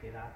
القراءة.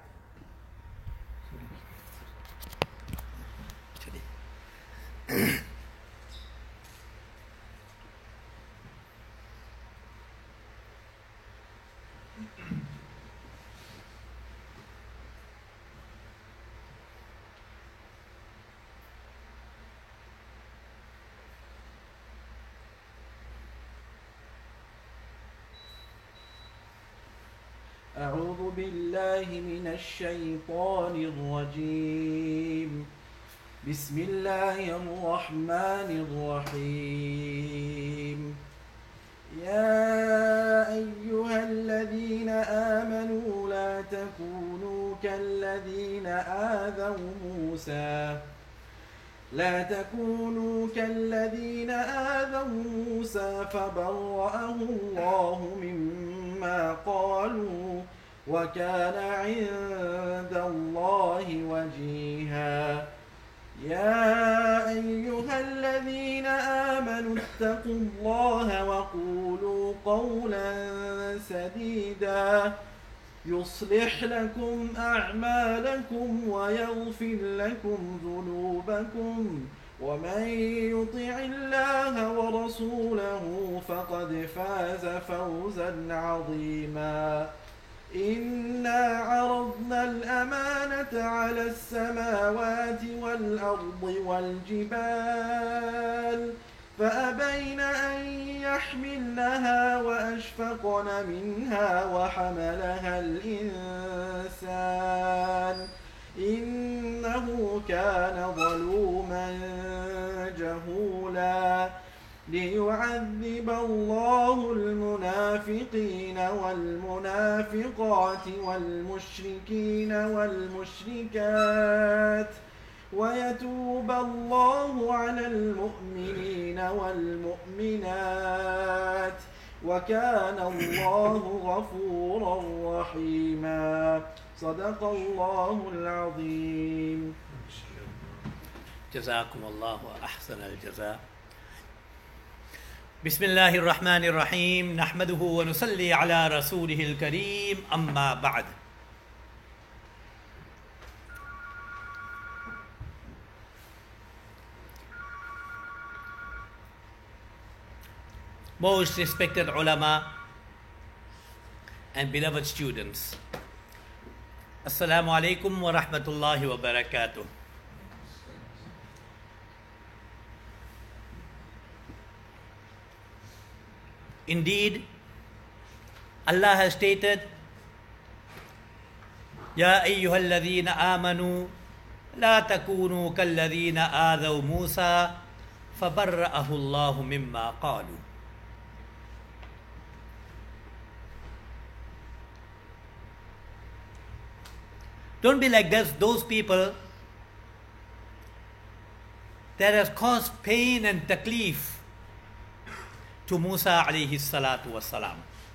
أعوذ بالله من الشيطان الرجيم. بسم الله الرحمن الرحيم. يا أيها الذين آمنوا لا تكونوا كالذين آذوا موسى فبرأه الله مما قالوا وكان عند الله وجيها. يا أيها الذين آمنوا اتقوا الله وقولوا قولا سديدا يصلح لكم أعمالكم ويغفر لكم ذنوبكم ومن يطع الله ورسوله فقد فاز فوزا عظيما. إنا عرضنا الأمانة على السماوات والأرض والجبال فأبين أن يحملنها وأشفقن منها وحملها الإنسان إنه كان ظلوما جهولا. ليعذب الله المنافقين والمنافقات والمشركين والمشركات ويتوب الله على المؤمنين والمؤمنات وكان الله غفورا رحيما. صدق الله العظيم. جزاكم الله أحسن الجزاء. بسم الله الرحمن الرحيم. نحمده ونصلي على رسوله الكريم. أما بعد. Most respected ulama and beloved students, Assalamu alaikum wa rahmatullahi wa barakatuh. Indeed, Allah has stated, Ya ayyuhalladhina amanu la takunu kalladhina adhaw Musa fabarra'ahu Allahu mimma qalu. Don't be like those people that has caused pain and taklif to Musa alayhi salatu wassalam.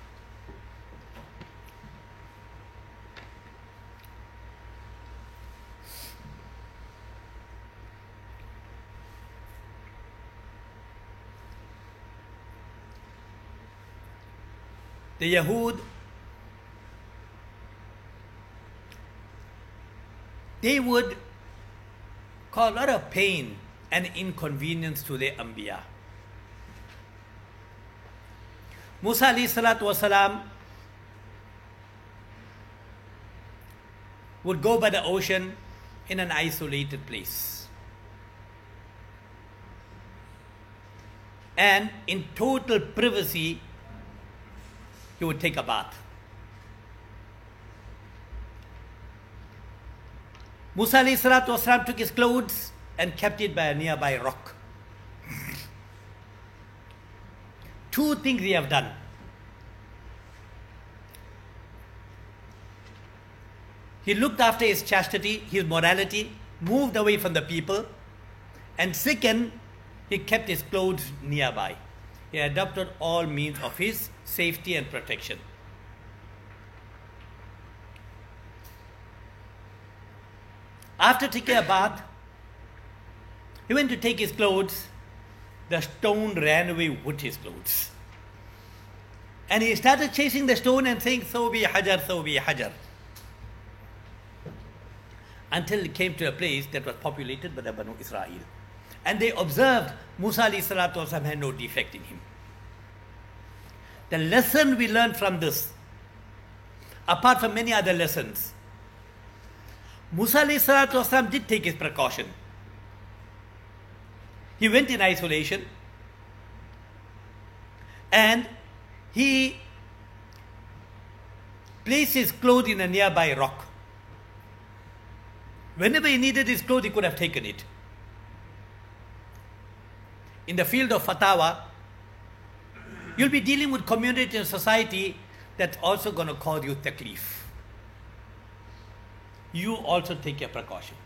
The Yahud, they would cause a lot of pain and inconvenience to their Anbiya. Musa alayhi salatu wasalam would go by the ocean in an isolated place. And in total privacy, he would take a bath. Musa alayhi salatu wasalam took his clothes and kept it by a nearby rock. Two things he have done. He looked after his chastity, his morality, moved away from the people, and second, he kept his clothes nearby. He adopted all means of his safety and protection. After taking a bath, he went to take his clothes. The stone ran away with his clothes. And he started chasing the stone and saying, Thawbi hajar, Thawbi hajar. until it came to a place that was populated by the Banu Israel. And they observed Musa alayhi salatu wasalam had no defect in him. The lesson we learned from this, apart from many other lessons, Musa alayhi salatu wasalam did take his precaution. He went in isolation and he placed his clothes in a nearby rock. Whenever he needed his clothes, he could have taken it. In the field of fatwa, you'll be dealing with community and society that's also going to cause you taklif. You also take your precaution.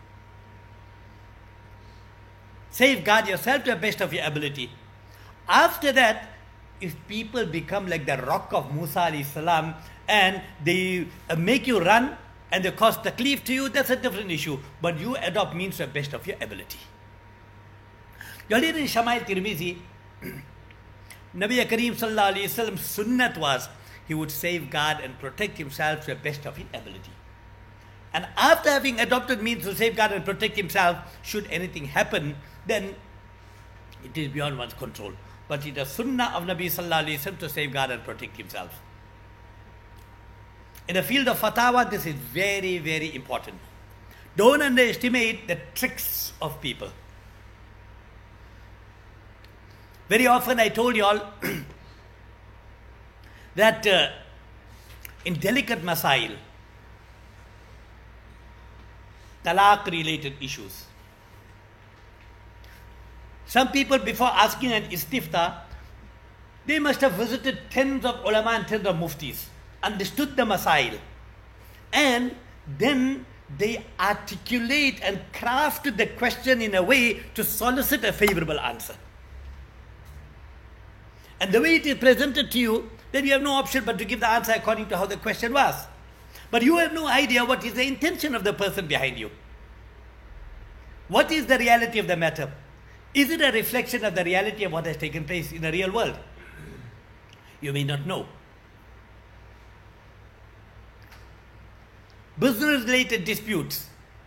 Safeguard yourself to the best of your ability. After that, if people become like the rock of Musa alayhi salam and they make you run and they cause taklif to you, that's a different issue. But you adopt means to the best of your ability. You'll read in Shama'il Tirmizi, Nabi Kareem sallallahu alayhi wasallam's sunnat was he would safeguard and protect himself to the best of his ability. And after having adopted means to safeguard and protect himself, should anything happen, then it is beyond one's control. But it is sunnah of Nabi sallallahu alayhi wasallam to safeguard and protect himself. In the field of fatwa, this is very, very important. Don't underestimate the tricks of people. Very often I told you all that in delicate masail, talaq related issues, some people before asking an istifta, they must have visited tens of ulama and tens of muftis, understood the masail, and then they articulate and craft the question in a way to solicit a favorable answer. And the way it is presented to you, then you have no option but to give the answer according to how the question was. But you have no idea what is the intention of the person behind you. What is the reality of the matter? Is it a reflection of the reality of what has taken place in the real world? You may not know. Business-related disputes.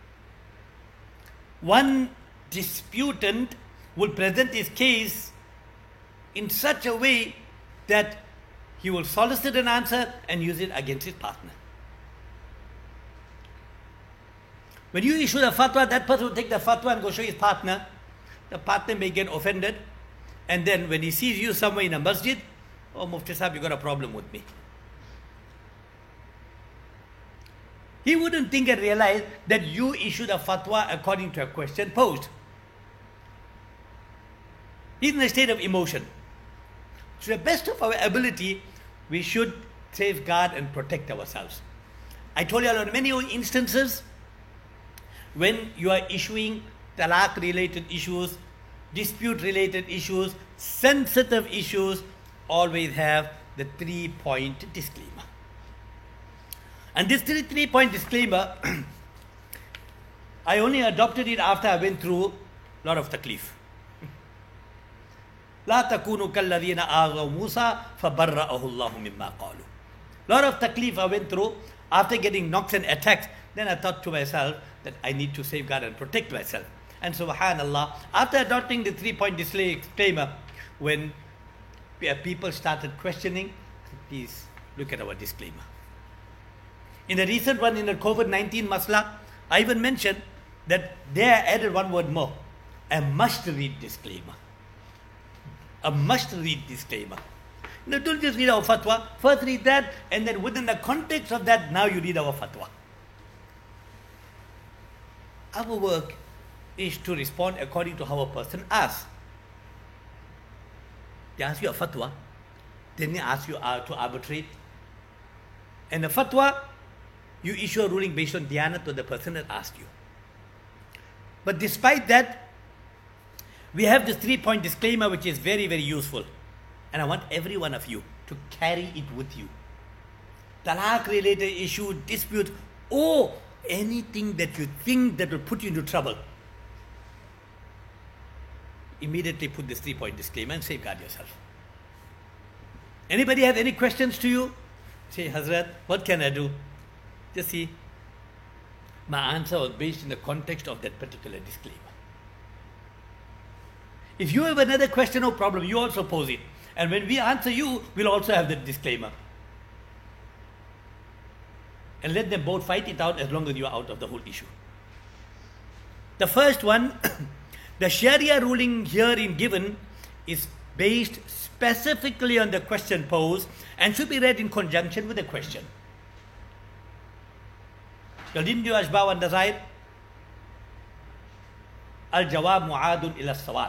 One disputant will present his case in such a way that he will solicit an answer and use it against his partner. When you issue the fatwa, that person will take the fatwa and go show his partner. The partner may get offended, and then when he sees you somewhere in a masjid, oh Mufti Sahib, you got a problem with me. He wouldn't think and realize that you issued a fatwa according to a question posed. He's in a state of emotion. To the best of our ability, we should safeguard and protect ourselves. I told you on many instances, when you are issuing talaq related issues, dispute related issues, sensitive issues, always have the 3-point disclaimer. And this 3-point disclaimer, I only adopted it after I went through a lot of taklif. لا تكونوا كالذين آذوا موسى فبرأه الله مما قالوا. Lot of taklif I went through after getting knocks and attacks. Then I thought to myself that I need to safeguard and protect myself. And subhanallah, after adopting the 3-point disclaimer, when people started questioning, please look at our disclaimer. In the recent one, in the COVID-19 masla, I even mentioned that there I added one word more, a must-read disclaimer. A must-read disclaimer. Now, don't just read our fatwa. First read that, and then within the context of that, now you read our fatwa. Our work is to respond according to how a person asks. They ask you a fatwa, then they ask you to arbitrate. And the fatwa, you issue a ruling based on diyanat to the person that asked you. But despite that, we have this 3-point disclaimer which is very, very useful. And I want every one of you to carry it with you. Talaq related issue, dispute, or anything that you think that will put you into trouble. Immediately put this 3-point disclaimer and safeguard yourself. Anybody have any questions to you? Say, Hazrat, what can I do? Just see. My answer was based in the context of that particular disclaimer. If you have another question or problem, you also pose it. And when we answer you, we'll also have the disclaimer. And let them both fight it out as long as you are out of the whole issue. The first one, the Sharia ruling herein given is based specifically on the question posed and should be read in conjunction with the question. Didn't you ashbah wa nazair? Al-jawab mu'adun ila as-sawab.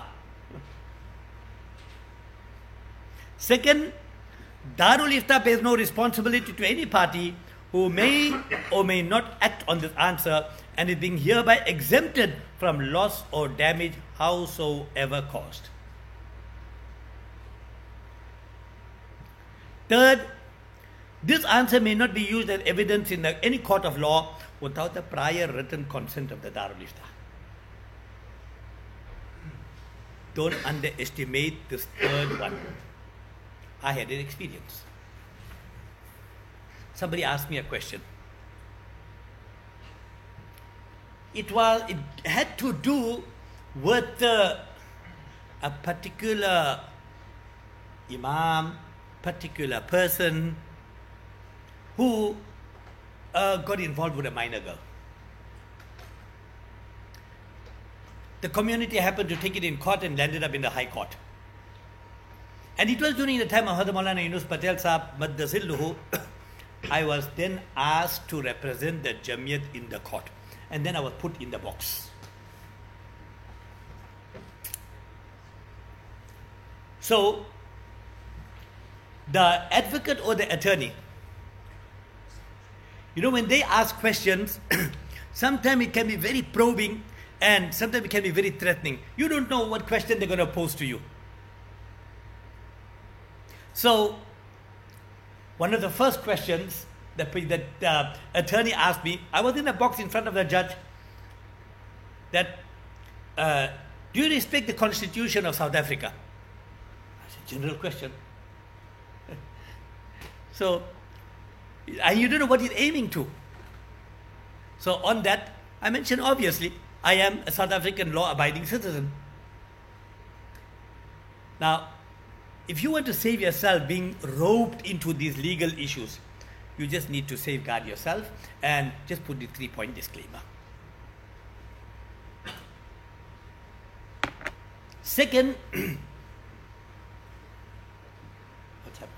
Second, Darul Ifta bears no responsibility to any party who may or may not act on this answer and is being hereby exempted from loss or damage howsoever caused. Third, this answer may not be used as evidence in any court of law without the prior written consent of the Darul Ifta. Don't underestimate this third one. I had an experience. Somebody asked me a question. It had to do with a particular imam, particular person who got involved with a minor girl. The community happened to take it in court and landed up in the High Court. And it was during the time of Hadrat Maulana Yunus Patel Sahab Maddazilluhu. I was then asked to represent the Jamiyat in the court. And then I was put in the box. So, the advocate or the attorney, when they ask questions, sometimes it can be very probing and sometimes it can be very threatening. You don't know what question they're going to pose to you. So, one of the first questions that the attorney asked me, I was in a box in front of the judge, that, do you respect the Constitution of South Africa? That's a general question. So, and you don't know what he's aiming to. So on that, I mentioned obviously, I am a South African law-abiding citizen. Now, if you want to save yourself being roped into these legal issues, you just need to safeguard yourself and just put the 3-point disclaimer. Second, what's happening?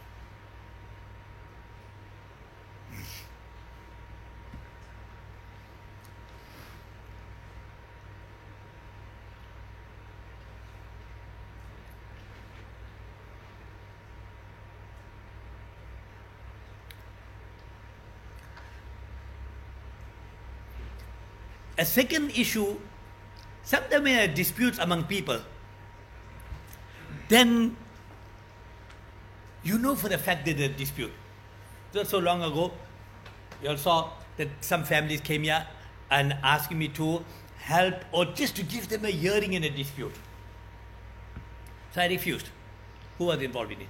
A second issue, sometimes when there are disputes among people, then you know for the fact that there's a dispute. Not so long ago, you all saw that some families came here and asking me to help or just to give them a hearing in a dispute. So I refused. Who was involved in it?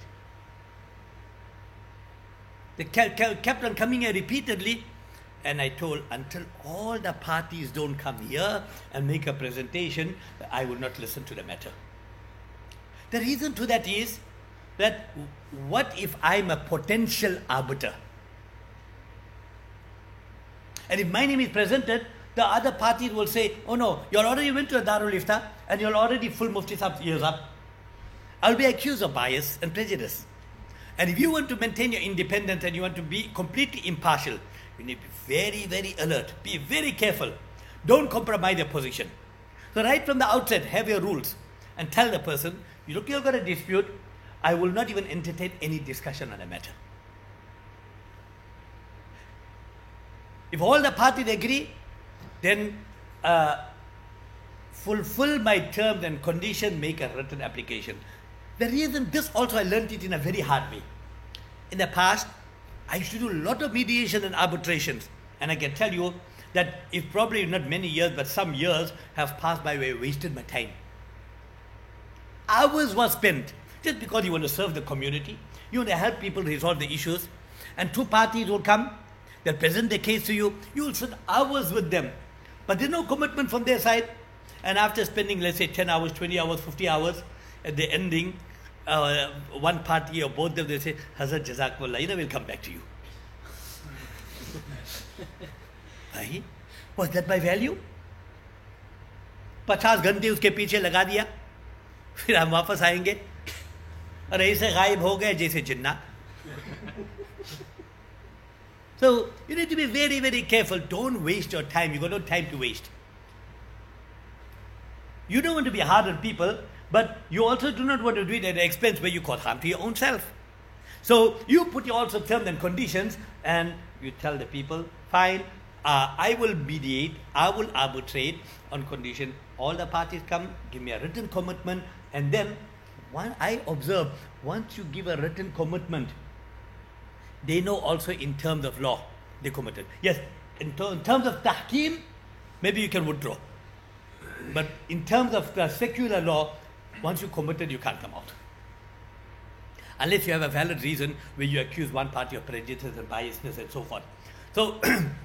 They kept on coming here repeatedly. And I told, until all the parties don't come here and make a presentation, I will not listen to the matter. The reason to that is that what if I'm a potential arbiter? And if my name is presented, the other parties will say, oh no, you already went to a Darul Ifta and you're already full Mufti Sahab years up. I'll be accused of bias and prejudice. And if you want to maintain your independence and you want to be completely impartial, you need to be very, very alert. Be very careful. Don't compromise your position. So right from the outset, have your rules and tell the person, you've got a dispute, I will not even entertain any discussion on the matter. If all the parties agree, then fulfill my terms and conditions, make a written application. The reason this also I learned it in a very hard way. In the past, I used to do a lot of mediation and arbitrations. And I can tell you that if probably not many years, but some years have passed by where I wasted my time. Hours were spent just because you want to serve the community. You want to help people resolve the issues. And two parties will come, they'll present their case to you. You will spend hours with them But there's no commitment from their side. And after spending, let's say, 10 hours, 20 hours, 50 hours, at the ending, one party or both of them, they say, Hazrat Jazakumullah, we'll come back to you. भाई, was that my value? 50 घंटे उसके पीछे लगा दिया, फिर हम वापस आएंगे और ऐसे गायब हो गए जैसे जिन्ना. So you need to be very, very careful. Don't waste your time. You've got no time to waste. You don't want to be hard on people, but you also do not want to do it at the expense where you cause harm to your own self. So you put your also terms and conditions, and you tell the people, fine, I will mediate, I will arbitrate on condition all the parties come, give me a written commitment, and then I observe, once you give a written commitment, they know also in terms of law, they committed. Yes, in terms of tahkim, maybe you can withdraw. But in terms of the secular law, once you committed, you can't come out. Unless you have a valid reason where you accuse one party of prejudice and biasness and so forth. So,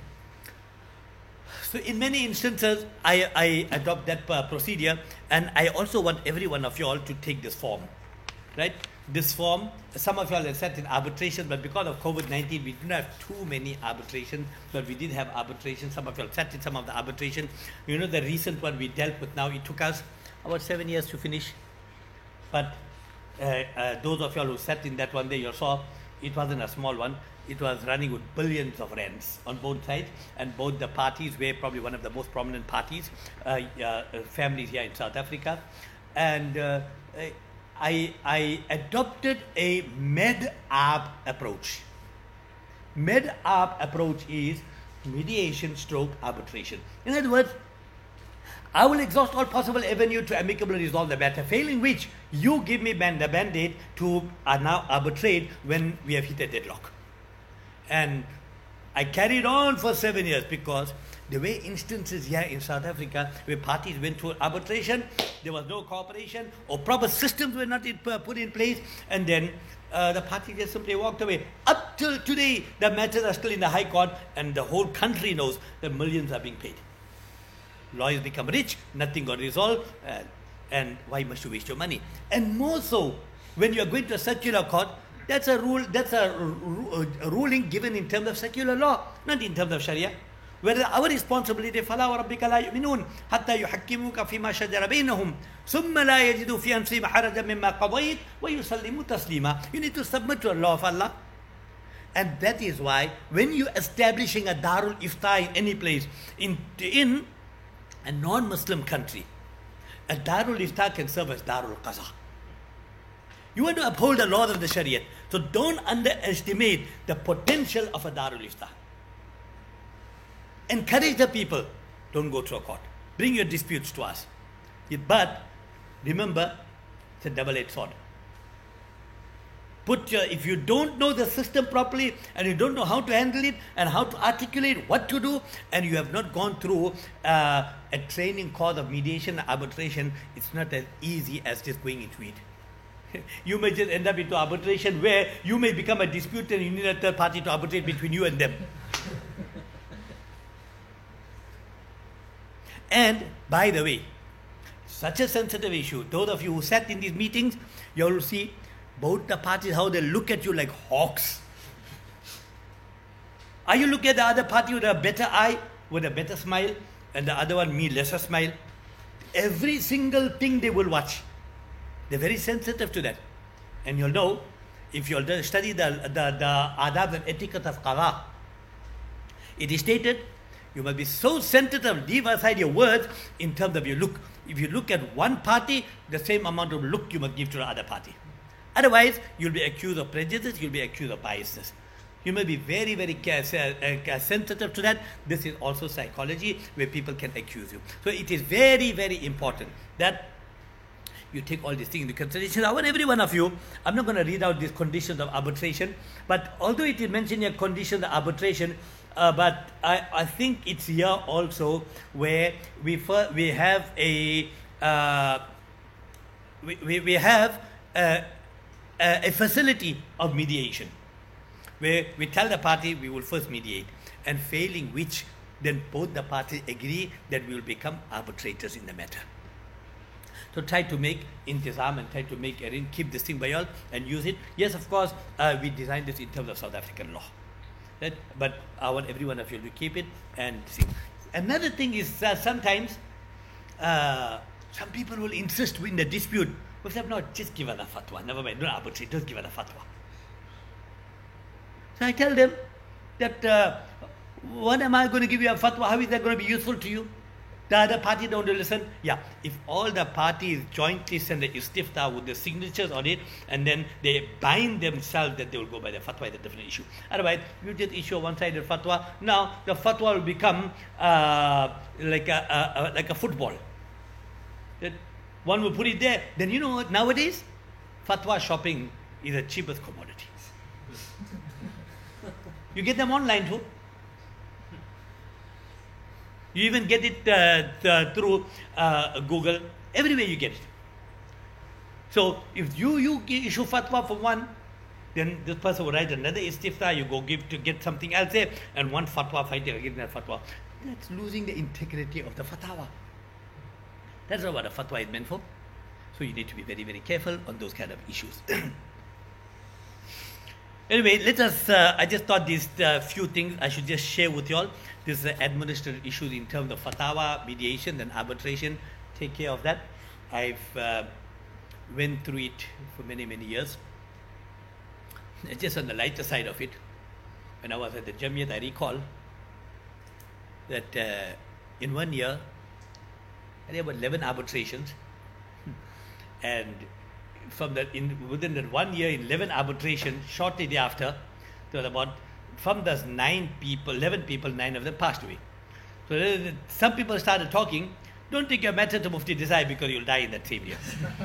so in many instances, I adopt that procedure, and I also want every one of you all to take this form, right? This form, some of you all have sat in arbitration, but because of COVID-19, we didn't have too many arbitrations, but we did have arbitration. Some of you all sat in some of the arbitration. You know, the recent one we dealt with now, it took us about 7 years to finish. But those of you all who sat in that one day, you saw it wasn't a small one. It was running with billions of rands on both sides, and both the parties were probably one of the most prominent parties, families here in South Africa. And I adopted a med-arb approach. Med-arb approach is mediation stroke arbitration. In other words, I will exhaust all possible avenue to amicably resolve the matter, failing which you give me the mandate to now arbitrate when we have hit a deadlock. And I carried on for 7 years because there were instances here in South Africa where parties went through arbitration, there was no cooperation, or proper systems were not put in place, and then the party just simply walked away. Up till today, the matters are still in the High Court, and the whole country knows that millions are being paid. Lawyers become rich, nothing got resolved, and why must you waste your money? And more so, when you are going to a secular court, that's a rule. That's a ruling given in terms of secular law, not in terms of Sharia. Whereas our responsibility, فَلَا وَرَبِّكَ لَا يُؤْمِنُونَ حَتَّى يُحَكِّمُوكَ فِي مَا شَجَرَ بَيْنَهُمْ ثُمَّ لَا يَجِدُوا فِي أَنفُسِهِمْ حَرَجًا مِمَّا قَضَيْتَ وَيُسَلِّمُوا تَسْلِيمًا. You need to submit to the law of Allah. And that is why when you're establishing a Darul Ifta in any place, in a non-Muslim country, a Darul Ifta can serve as Darul Qaza. You want to uphold the laws of the Shariat. So don't underestimate the potential of a Darul Ifta. Encourage the people. Don't go to a court. Bring your disputes to us. But remember, it's a double-edged sword. If you don't know the system properly, and you don't know how to handle it, and how to articulate what to do, and you have not gone through a training course of mediation, arbitration, it's not as easy as just going into it. You may just end up into arbitration where you may become a disputant and you need a third party to arbitrate between you and them. And by the way, such a sensitive issue, those of you who sat in these meetings, you will see both the parties, how they look at you like hawks. Are you looking at the other party with a better eye, with a better smile, and the other one, me, lesser smile? Every single thing they will watch. They're very sensitive to that. And you'll know, if you'll study the adab and etiquette of qada, it is stated, you must be so sensitive, leave aside your words in terms of your look. If you look at one party, the same amount of look you must give to the other party. Otherwise, you'll be accused of prejudice, you'll be accused of biasness. You must be very, very sensitive to that. This is also psychology where people can accuse you. So it is very, very important that you take all these things into consideration. I want every one of you, I'm not going to read out these conditions of arbitration, but although it is mentioned here conditions of arbitration, but I think it's here also where we have a facility of mediation, where we tell the party we will first mediate, and failing which then both the parties agree that we will become arbitrators in the matter. So try to make intizam and try to make keep this thing by all and use it. Yes, of course, we designed this in terms of South African law. Right? But I want every one of you to keep it and see. Another thing is sometimes some people will insist in the dispute. We say, no, just give us a fatwa. Never mind, don't arbitrate, just give us a fatwa. So I tell them that what am I going to give you a fatwa? How is that going to be useful to you? The other party don't listen. Yeah, if all the parties jointly send the istiftah with the signatures on it, and then they bind themselves that they will go by the fatwa, is a different issue. Otherwise, you just issue a one-sided fatwa. Now the fatwa will become like a football. That one will put it there. Then you know what? Nowadays, fatwa shopping is the cheapest commodity. You get them online too. You even get it through Google. Everywhere you get it. So if you issue fatwa for one, then this person will write another istiftah. You go get something else there, and one fatwa fighting against that fatwa. That's losing the integrity of the fatwa. That's not what a fatwa is meant for. So you need to be very, very careful on those kind of issues. Anyway, let us, I just thought these few things I should just share with you all. This is administrative issues in terms of fatwa, mediation and arbitration. Take care of that. I've went through it for many, many years. Just on the lighter side of it, when I was at the Jamiyat, I recall that in 1 year, I had about 11 arbitrations. And from within that 1 year, 11 arbitration, shortly thereafter, there was about, from those 11 people, 9 of them passed away. So some people started talking, don't take your matter to Mufti Desai because you'll die in that same year.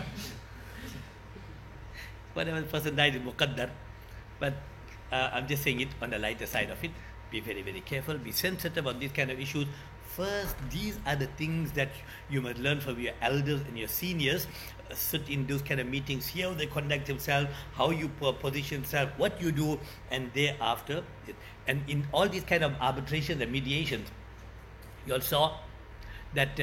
Whatever person died is muqaddar. But I'm just saying it on the lighter side of it. Be very, very careful, be sensitive on these kind of issues. First, these are the things that you must learn from your elders and your seniors. Sit in those kind of meetings, hear how they conduct themselves, how you position yourself, what you do, and thereafter. And in all these kind of arbitrations and mediations, you all saw that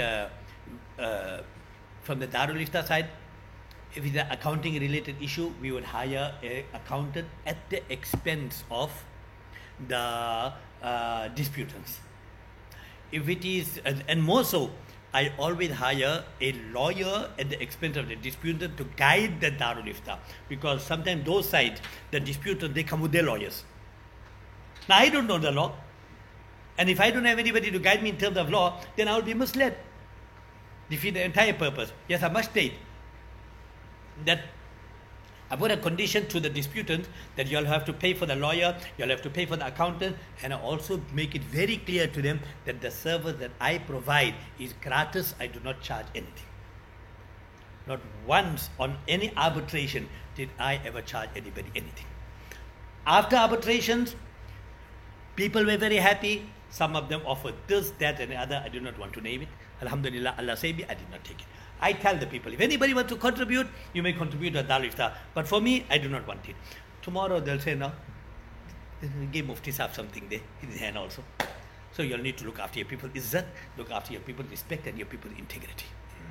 from the Darul Ifta side, if it's an accounting related issue, we would hire an accountant at the expense of the disputants. If it is, and more so, I always hire a lawyer at the expense of the disputant to guide the Darul Ifta, because sometimes those sides, the disputants, they come with their lawyers. Now I don't know the law, and if I don't have anybody to guide me in terms of law, then I will be misled, defeat the entire purpose. Yes, I must state that I put a condition to the disputant that you'll have to pay for the lawyer, you'll have to pay for the accountant, and I also make it very clear to them that the service that I provide is gratis. I do not charge anything. Not once on any arbitration did I ever charge anybody anything. After arbitrations, people were very happy. Some of them offered this, that, and the other. I do not want to name it. Alhamdulillah, Allah saved me. I did not take it. I tell the people, if anybody wants to contribute, you may contribute to Darul Ifta. But for me, I do not want it. Tomorrow they'll say, no, give Mufti Sahib something there in his hand also. So you'll need to look after your people izzat, look after your people respect and your people integrity.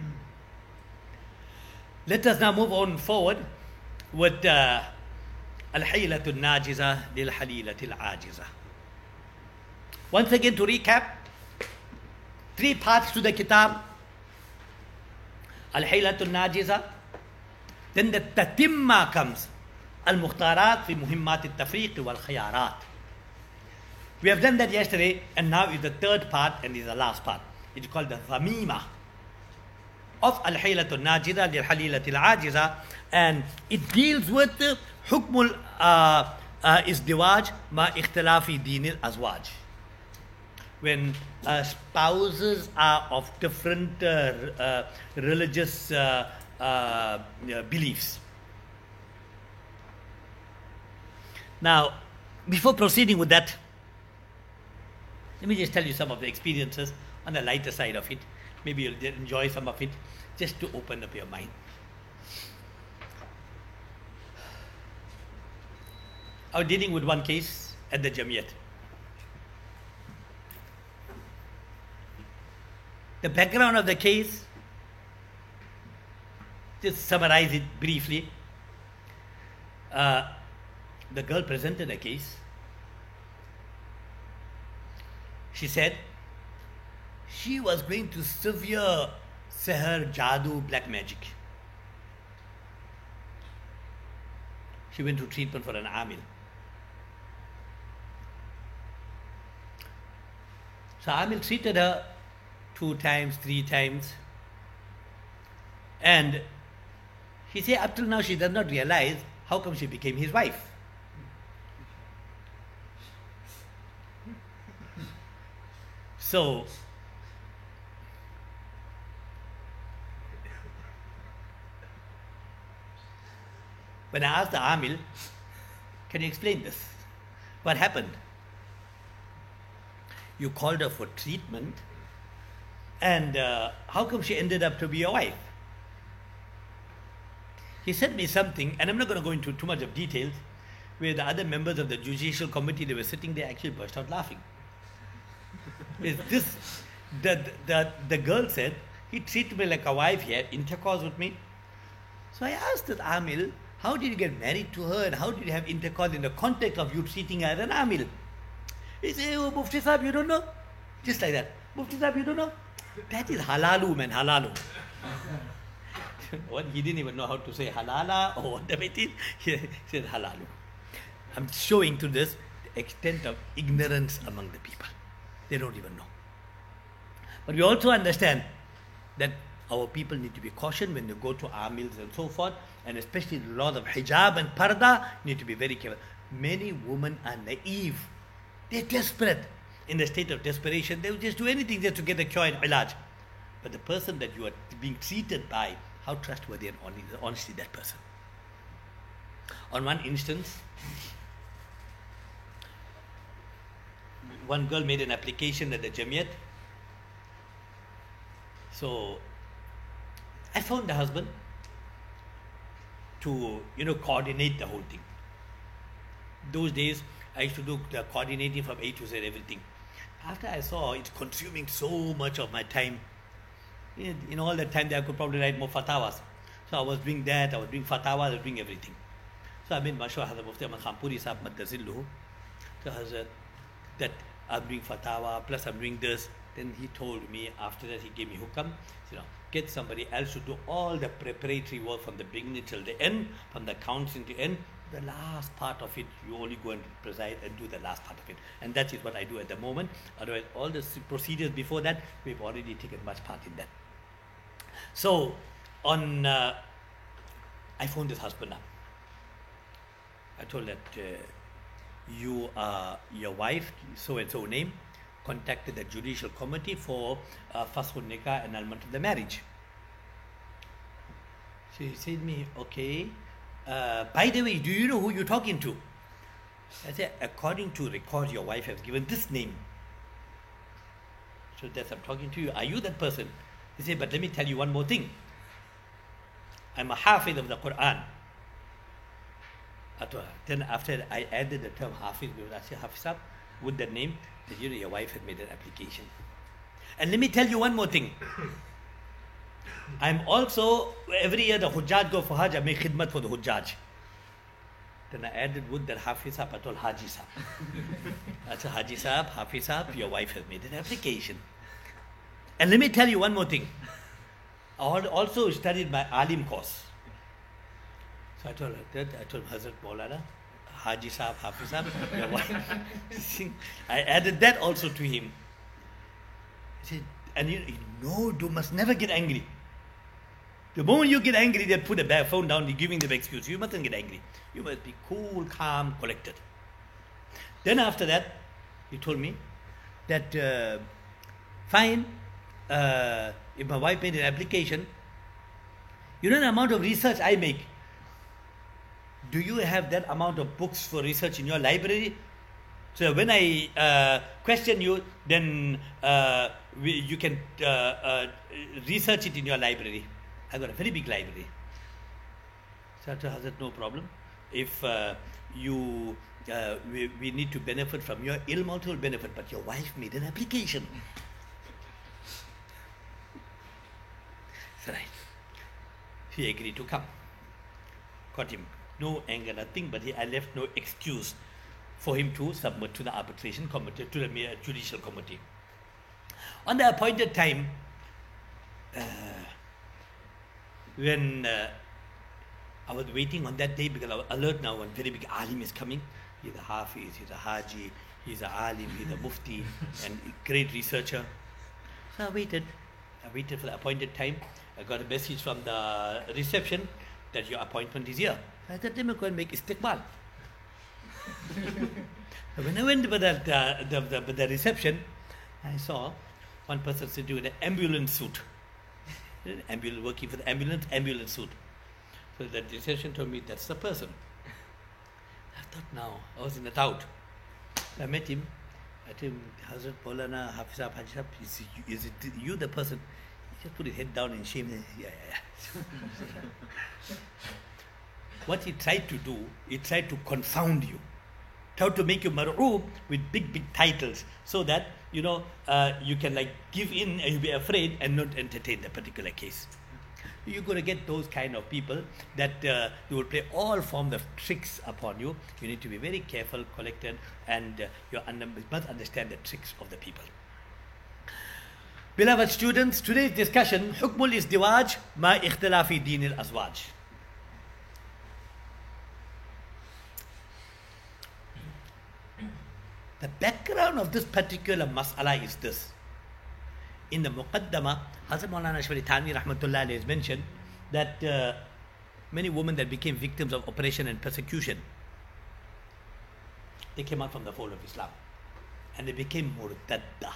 Let us now move on forward with Al-Hilatul Najiza lil-Halilatil Ajiza. Once again, to recap, 3 parts to the kitab. Al-Hilatul Najiza. Then the Tatimma comes. Al-Mukhtarat fi Muhimmat al-Tafriq wal-Khayarat. We have done that yesterday, and now is the 3rd part and is the last part. It's called the Thamima of Al-Hilatul Najiza lil-Halilatil Ajiza, and it deals with Hukmul Izdiwaj ma Ikhtilafi Dinil Azwaj. When spouses are of different religious beliefs. Now, before proceeding with that, let me just tell you some of the experiences on the lighter side of it. Maybe you'll enjoy some of it, just to open up your mind. I was dealing with one case at the Jamiyat. The background of the case, just summarize it briefly. The girl presented a case. She said she was going to severe seher, jadoo, black magic. She went to treatment for an amil. So amil treated her 2 times, 3 times. And he said up till now she does not realize how come she became his wife. So when I asked the amil, can you explain this? What happened? You called her for treatment, and how come she ended up to be your wife? He said me something, and I'm not going to go into too much of details, where the other members of the judicial committee, they were sitting there, actually burst out laughing. The girl said, he treated me like a wife, he had intercourse with me. So I asked the amil, how did you get married to her and how did you have intercourse in the context of you treating her as an amil? He said, oh, Mufti Sahib, you don't know? Just like that. Mufti Sahib, you don't know? That is halalu, man, halalu. What, he didn't even know how to say halala or whatever it is. He said halalu. I'm showing to this the extent of ignorance among the people. They don't even know. But we also understand that our people need to be cautioned when they go to amils and so forth, and especially the laws of hijab and parda need to be very careful. Many women are naive. They're desperate. In a state of desperation, they will just do anything just to get a cure and ilaj. But the person that you are being treated by, how trustworthy and honestly that person. On one instance, one girl made an application at the Jamiyat. So I found the husband to, coordinate the whole thing. Those days, I used to do the coordinating from A to Z, everything. After I saw it's consuming so much of my time, in all that time I could probably write more fatawas. So I was doing that, I was doing fatawas, I was doing everything. So I made Mashwar Hazrat Mufti Ahmad Khanpuri Sahib Maddazilluhu. So Hazrat, that I'm doing fatawa, plus I'm doing this. Then he told me, after that he gave me hukam, get somebody else to do all the preparatory work from the beginning till the end, from the counseling to end. The last part of it, you only go and preside and do the last part of it. And that is what I do at the moment. Otherwise, all the procedures before that, we've already taken much part in that. So, I phoned this husband up. I told that you are your wife, so-and-so name, contacted the judicial committee for Faskhul Nikah, annulment of the marriage. So he said to me, okay, by the way, do you know who you're talking to? I said, according to record, your wife has given this name. So that's I'm talking to you. Are you that person? He said, but let me tell you one more thing. I'm a hafiz of the Quran. Then after I added the term hafiz, because I said, Hafiz Sahib, with that name, that your wife had made an application. And let me tell you one more thing. I'm also, every year the Hujjaj go for Hajj, I make khidmat for the Hujjaj. Then I added with that Hafiz Sahib, I told Haji Sahib. I said, Haji Sahib, Hafiz Sahib, your wife has made an application. And let me tell you one more thing. I also studied my Alim course. So I told her that, I told Hazrat Maulana, Haji Sahib, Hafiz Sahib, your wife. I added that also to him. He said, and you must never get angry. The moment you get angry, they put a phone down, they're giving them excuse. You mustn't get angry. You must be cool, calm, collected. Then after that, he told me that, fine, if my wife made an application, you know the amount of research I make. Do you have that amount of books for research in your library? So when I question you, then you can research it in your library. I've got a very big library. So Hazrat, no problem. If we need to benefit from your ilm, also will benefit, but your wife made an application. He agreed to come. Got him. No anger, nothing, but I left no excuse for him to submit to the arbitration committee, to the judicial committee. On the appointed time, when I was waiting on that day, because I was alert now, one very big alim is coming. He's a hafiz, he's a haji, he's a alim, he's a mufti, and great researcher. So I waited for the appointed time. I got a message from the reception that your appointment is here. I said, let me go and make istiqbal. When I went to the reception, I saw one person sitting with an ambulance suit. Working for the ambulance suit. So the reception told me, that's the person. I thought now, I was in a doubt. I met him. I told him, Hazrat Maulana Hafizab Hajab, is it you the person? He just put his head down in shame. Yeah. What he tried to do, he tried to confound you. Tried to make you mar'oob with big titles, so that, you can like give in and you'll be afraid and not entertain the particular case. You're going to get those kind of people that you will play all forms of tricks upon you. You need to be very careful, collected, and you must understand the tricks of the people. Beloved students, today's discussion, Hukmul Izdiwaj ma ikhtilafi Deen al-Azwaj. The background of this particular mas'ala is this. In the Muqaddamah, Hazrat Maulana Ashwari Thanvi Rahmatullah has mentioned that many women that became victims of oppression and persecution, they came out from the fold of Islam and they became murtadda.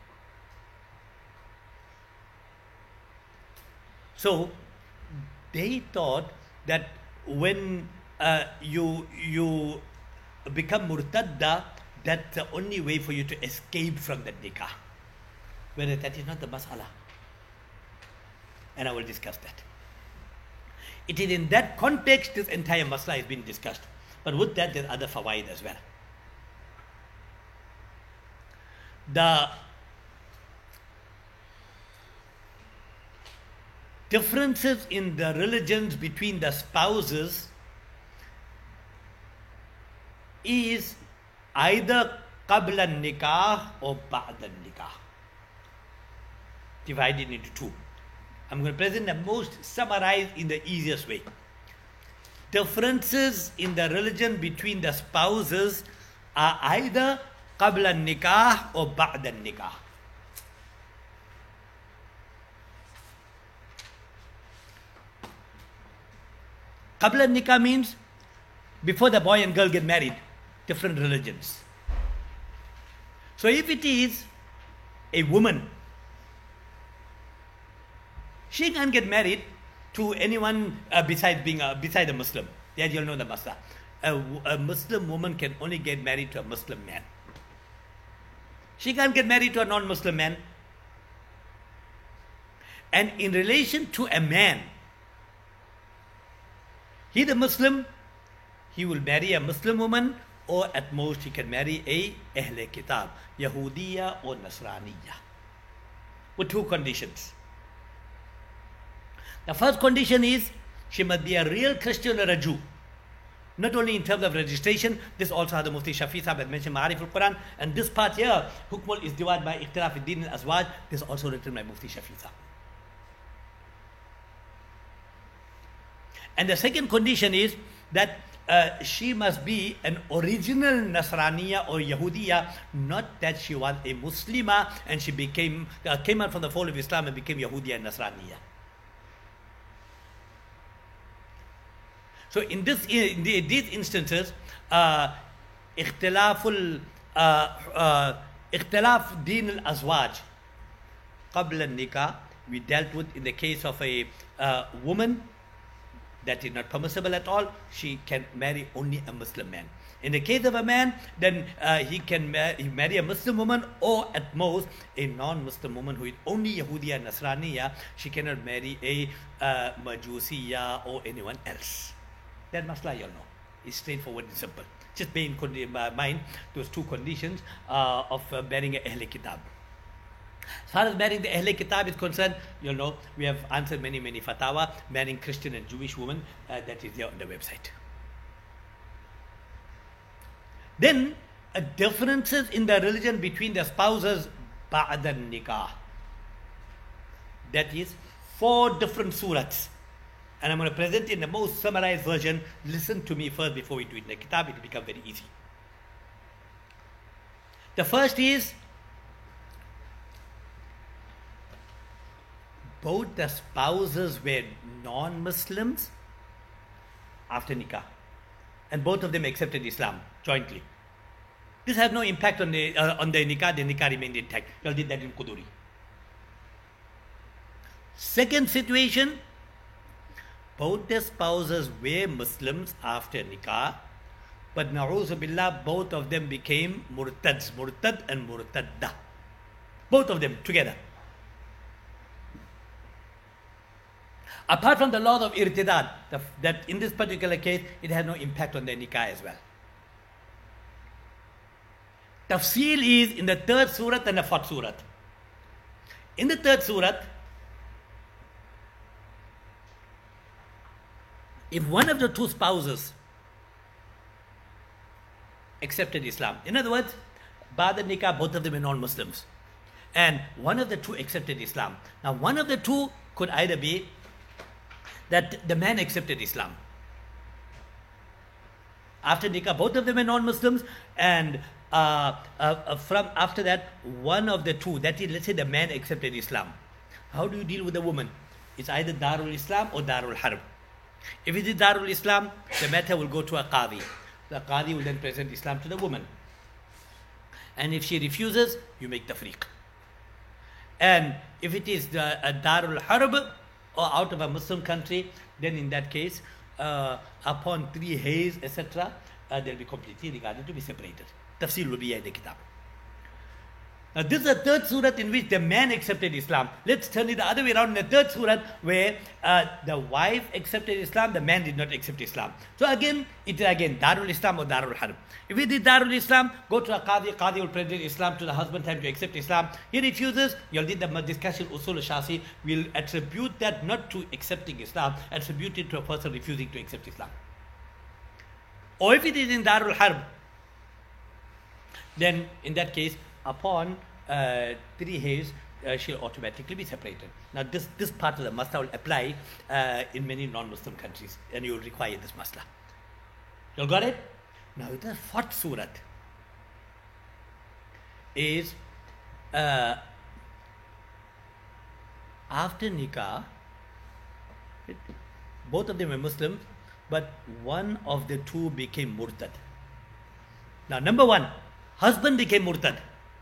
So they thought that when you become murtadda, that's the only way for you to escape from the nikah. Whereas that is not the mas'ala. And I will discuss that. It is in that context this entire mas'ala is being discussed. But with that, there's other fawaid as well. The differences in the religions between the spouses is either qabla nikah or ba'da nikah. Divided into two. I'm going to present the most summarized in the easiest way. Differences in the religion between the spouses are either qabla nikah or ba'da nikah. Qabla nikah means before the boy and girl get married, different religions. So if it is a woman, she can't get married to anyone besides a Muslim. Yeah, you'll know the masala. A Muslim woman can only get married to a Muslim man. She can't get married to a non-Muslim man. And in relation to a man, he the Muslim, he will marry a Muslim woman, or at most he can marry a Ahle Kitab, Yahudiya or Nasraniya, with two conditions. The first condition is she must be a real Christian or a Jew. Not only in terms of registration, this also had the Mufti Shafi Sahib had mentioned Ma'arif al-Quran, and this part here, Hukmul Izdiwaj by Ikhtilaf al-Din al-Azwaj, this is also written by Mufti Shafi Sahib. And the second condition is that she must be an original Nasraniya or Yahudiya, not that she was a Muslima and she came out from the fold of Islam and became Yahudiya and Nasraniya. So in these instances, ikhtilaf Din al-Azwaj qabla al-nikah, we dealt with in the case of a woman. That is not permissible at all. She can marry only a Muslim man. In the case of a man, then he can marry a Muslim woman, or at most a non-Muslim woman who is only Yahudiya and Nasraniya. She cannot marry a Majusiya or anyone else. That masla you'll know. It's straightforward and simple. Just bear in mind those two conditions of marrying a Ahle Kitab. As far as marrying the Ahle Kitab is concerned, we have answered many fatwa. Marrying Christian and Jewish women, that is there on the website. Then, differences in the religion between the spouses ba'da nikah. That is 4 different surahs. And I'm going to present in the most summarized version. Listen to me first before we do it in the kitab. It will become very easy. The first is, both the spouses were non-Muslims after nikah. And both of them accepted Islam jointly. This has no impact on the nikah. The nikah remained intact. You all did that in Quduri. Second situation, both the spouses were Muslims after nikah, but na'uzu billah, both of them became murtads, murtad and murtadda. Both of them together. Apart from the laws of irtidad, that in this particular case, it has no impact on the nikah as well. Tafsil is in the 3rd surah and the 4th surah. In the 3rd surah, if one of the 2 spouses accepted Islam, in other words, Ba'da nikah, both of them are non-Muslims, and one of the 2 accepted Islam. Now, one of the 2 could either be that the man accepted Islam. After nikah, both of them are non-Muslims, and from after that, one of the 2, that is, let's say the man accepted Islam. How do you deal with the woman? It's either Darul Islam or Darul Harb. If it is Darul Islam, the matter will go to a Qadi. The Qadi will then present Islam to the woman. And if she refuses, you make tafriq. And if it is a Darul Harb or out of a Muslim country, then in that case, upon 3 hays, etc., they'll be completely regarded to be separated. Tafsir will be in the kitab. Now, this is the 3rd surah in which the man accepted Islam. Let's turn it the other way around in the 3rd surah where the wife accepted Islam, the man did not accept Islam. So again, it is again Darul Islam or Darul Harb. If it is Darul Islam, go to a Qadi. Qadi will present Islam to the husband, time to accept Islam. He refuses, you'll did the discussion Usul al-Shafi, will attribute that not to accepting Islam, attribute it to a person refusing to accept Islam. Or if it is in Darul Harb, then in that case, upon 3 hays, she'll automatically be separated. Now, this part of the masla will apply in many non-Muslim countries, and you will require this masla. You got it? Now, the 4th surah is after nikah, both of them were Muslims, but one of the 2 became murtad. Now, number 1, husband became murtad.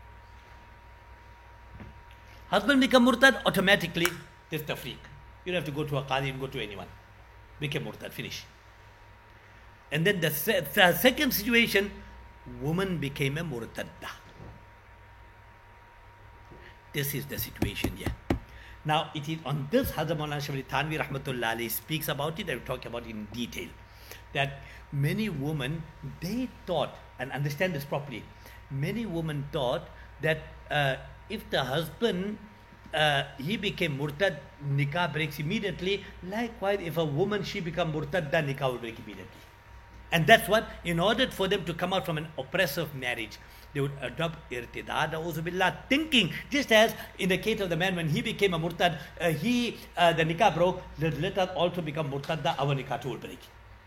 Husband become murtad, automatically there's tafriq. You don't have to go to a qadi and go to anyone. Became murtad, finish. And then the second situation, woman became a murtadda. This is the situation here. Now, it is on this Hazrat Maulana Ashraf Ali Thanvi Rahmatullah Alayhi speaks about it. I will talk about it in detail. That many women, they thought, and understand this properly, many women thought that if the husband, he became murtad, nikah breaks immediately. Likewise, if a woman, she become murtad, then nikah will break immediately. And that's what, in order for them to come out from an oppressive marriage, they would adopt irtidad, auzubillah, thinking, just as in the case of the man, when he became a murtad, the nikah broke, let us also become murtadda, our nikah too will break.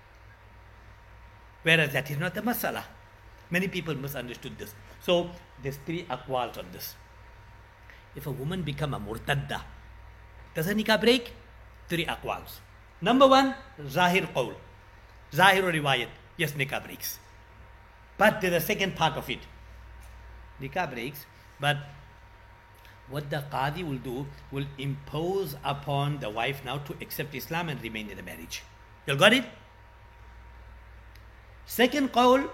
Whereas that is not the masala. Many people misunderstood this. So, there's 3 aqwals on this. If a woman become a murtadda, does her nikah break? 3 aqwals. Number 1, zahir qawl. Zahir or riwayat. Yes, nikah breaks. But there's a second part of it. Nikah breaks, but what the qadi will do, will impose upon the wife now to accept Islam and remain in the marriage. You all got it? Second qawl,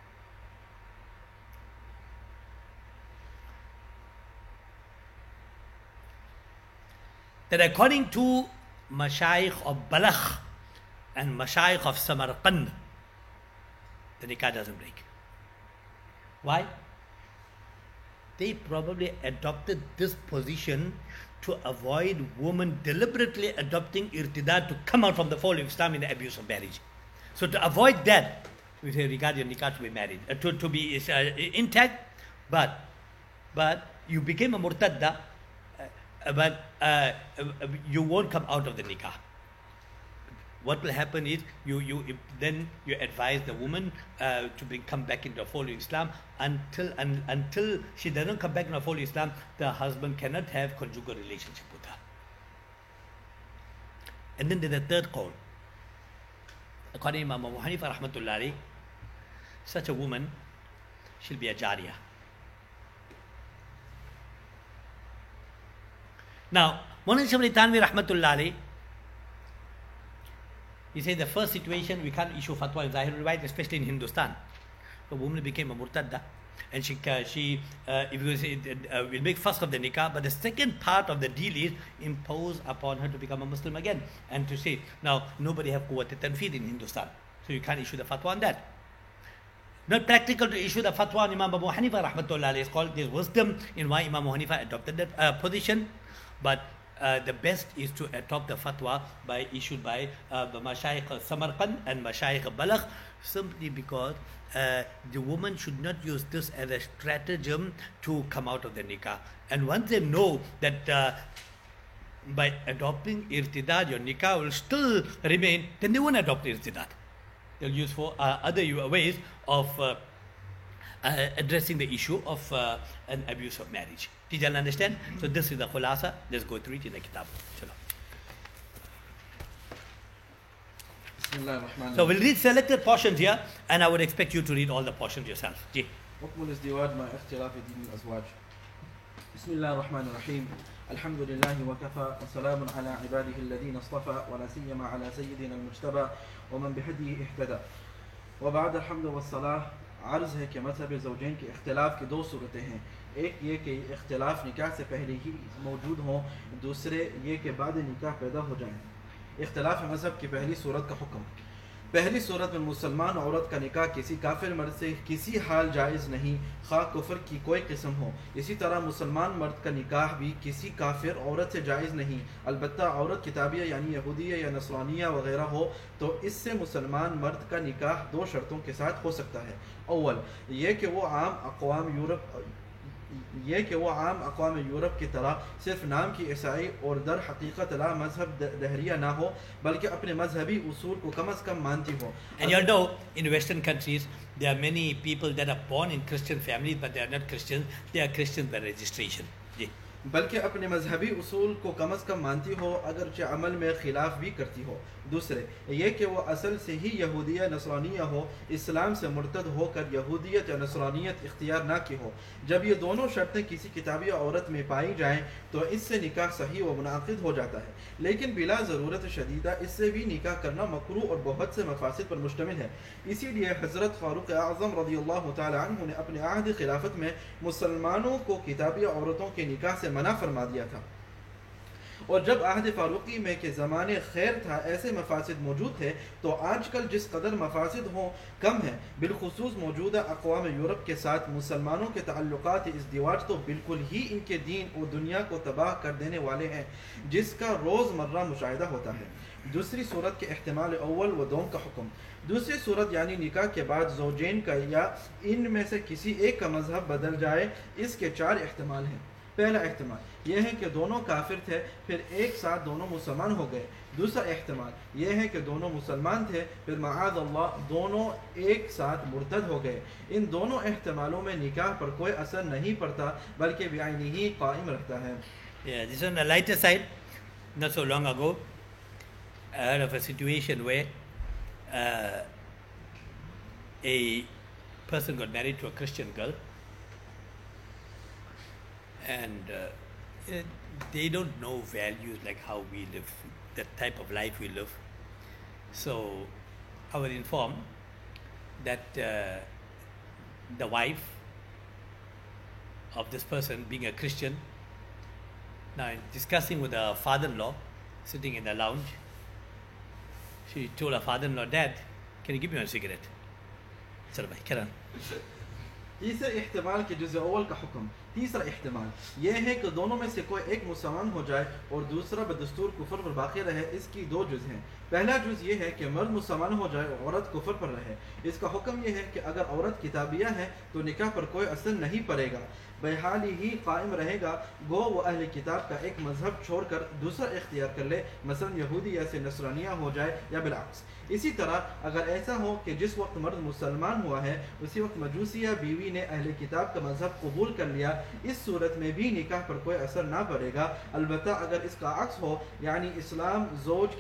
that according to Mashayikh of Balakh and Mashayikh of Samarqand, the nikah doesn't break. Why? they probably adopted this position to avoid women deliberately adopting irtidad to come out from the fold of Islam in the abuse of marriage. So to avoid that, we say regard your nikah to be married, to be intact, but you became a murtadda, but you won't come out of the nikah. What will happen is then you advise the woman to come back into the fold of Islam until she doesn't come back into the fold of Islam. The husband cannot have conjugal relationship with her. And then there's a third call. According to Imam Abu Hanifa rahmatullah alayhi, such a woman, she'll be a jariyah. Now, Mawlana Ashraf Ali Thanvi rahmatullah alayhi, he said the first situation we can't issue fatwa in Zahir Riwayat, especially in Hindustan. The woman became a murtadda, and will make fuss of the nikah, but the second part of the deal is impose upon her to become a Muslim again, and to say, now nobody have quwwat tanfeed in Hindustan, so you can't issue the fatwa on that. Not practical to issue the fatwa on Imam Abu Hanifa rahmatullah alayhi. It's called, there's wisdom in why Imam Abu Hanifa adopted that position, but the best is to adopt the fatwa issued by the Mashayikh Samarkand and Mashayikh Balakh, simply because the woman should not use this as a stratagem to come out of the nikah. And once they know that by adopting irtidad, your nikah will still remain, then they won't adopt irtidad. They'll use for other ways of addressing the issue of an abuse of marriage. Did you all understand? So this is the khulasa. Let's go through it in the kitab. So we'll read selected portions here, and I would expect you to read all the portions yourself. Ji. حكم الازدواج مع اختلاف دين الأزواج. بسم الله الرحمن الرحيم. الحمد لله وكفى وسلام على عباده الذين اصطفى ولا سيما على سيدنا المجتبى ومن بهديه اهتدى. وبعد الحمد والصلاة عرض ہے کہ مذہب زوجین کے اختلاف کی دو صورتیں ہیں. ایک یہ کہ اختلاف نکاح سے پہلے ہی موجود ہوں، دوسرے یہ کہ بعد نکاح پیدا ہو جائیں. اختلاف مذہب کی پہلی صورت کا حکم. پہلی صورت میں مسلمان عورت کا نکاح کسی کافر مرد سے کسی حال جائز نہیں، خواہ کفر کی کوئی قسم ہو. اسی طرح مسلمان مرد کا نکاح بھی کسی کافر عورت سے جائز نہیں، البتہ عورت کتابیہ یعنی یہودیہ یا نصرانیہ وغیرہ ہو تو اس سے مسلمان مرد کا نکاح دو شرطوں کے ساتھ ہو سکتا ہے. اول یہ کہ وہ عام اقوام یورپ کی طرح صرف نام کی عیسائی اور در حقیقت لا مذہب دہریہ نہ ہو، بلکہ اپنے مذہبی اصول کو کم از کم مانتی ہو. And you know, in Western countries, there are many people that are born in Christian families, but they are not Christians. They are Christians by registration. جی. بلکہ اپنے مذہبی اصول کو کم از کم مانتی ہو اگرچہ عمل میں خلاف بھی کرتی ہو. دوسرے یہ کہ وہ اصل سے ہی یہودیہ نصرانیہ ہو، اسلام سے مرتد ہو کر یہودیت یا نصرانیت اختیار نہ کی ہو. جب یہ دونوں شرطیں کسی کتابی عورت میں پائی جائیں تو اس سے نکاح صحیح و منعقد ہو جاتا ہے، لیکن بلا ضرورت شدیدہ اس سے بھی نکاح کرنا مکروہ اور بہت سے مفاسد پر مشتمل ہے. اسی لیے حضرت فاروق اعظم رضی اللہ تعالی عنہ نے اپنے عہد خلافت میں مسلمانوں کو کتابی عورتوں کے نکاح سے منع فرما دیا تھا. اور جب عہد فاروقی میں کے زمانے خیر تھا ایسے مفاسد موجود تھے، تو آج کل جس قدر مفاسد ہوں کم ہیں. بالخصوص موجودہ اقوام یورپ کے ساتھ مسلمانوں کے تعلقات ازدواج تو بالکل ہی ان کے دین و دنیا کو تباہ کر دینے والے ہیں، جس کا روز مرہ مشاہدہ ہوتا ہے. دوسری صورت کے احتمال اول و دوم کا حکم. دوسری صورت یعنی نکاح کے بعد زوجین کا یا ان میں سے کسی ایک کا مذہب بدل جائے، اس کے 4 احتمال ہیں. پہلا احتمال یہ ہے کہ دونوں کافر تھے پھر ایک ساتھ دونوں مسلمان ہو گئے. دوسرا احتمال یہ ہے کہ دونوں مسلمان تھے پھر معاذ اللہ دونوں ایک ساتھ مرتد ہو گئے. ان دونوں احتمالوں میں نکاح پر کوئی اثر نہیں پڑتا بلکہ بعینہ ہی قائم رہتا ہے. This is on the lighter side. Not so long ago, I heard of a situation where a person got married to a Christian girl, and they don't know values like how we live, the type of life we live. So I was informed that the wife of this person, being a Christian, now discussing with her father-in-law, sitting in the lounge, she told her father-in-law, "Dad, can you give me a cigarette?" Chalo bhai, carry on. تیسرے احتمال کے جزء اول کا حکم. تیسرا احتمال یہ ہے کہ دونوں میں سے کوئی ایک مسلمان ہو جائے اور دوسرا بدستور کفر پر باقی رہے. اس کی دو جز ہیں. پہلا جز یہ ہے کہ مرد مسلمان ہو جائے اور عورت کفر پر رہے. اس کا حکم یہ ہے کہ اگر عورت کتابیہ ہے تو نکاح پر کوئی اثر نہیں پڑے گا، بحالی ہی قائم رہے گا. گو وہ اہل کتاب کا ایک مذہب چھوڑ کر دوسرا اختیار کر لے، مثلا یہودی یا سے نصرانیہ ہو جائے یا بالعکس. اسی طرح اگر ایسا ہو کہ جس وقت مرد مسلمان ہوا ہے اسی وقت مجوسیہ بیوی نے اہل کتاب کا مذہب قبول کر لیا، اس صورت میں بھی نکاح پر کوئی اثر نہ پڑے گا. البتہ اگر اس کا عکس ہو، یعنی اسلام زوج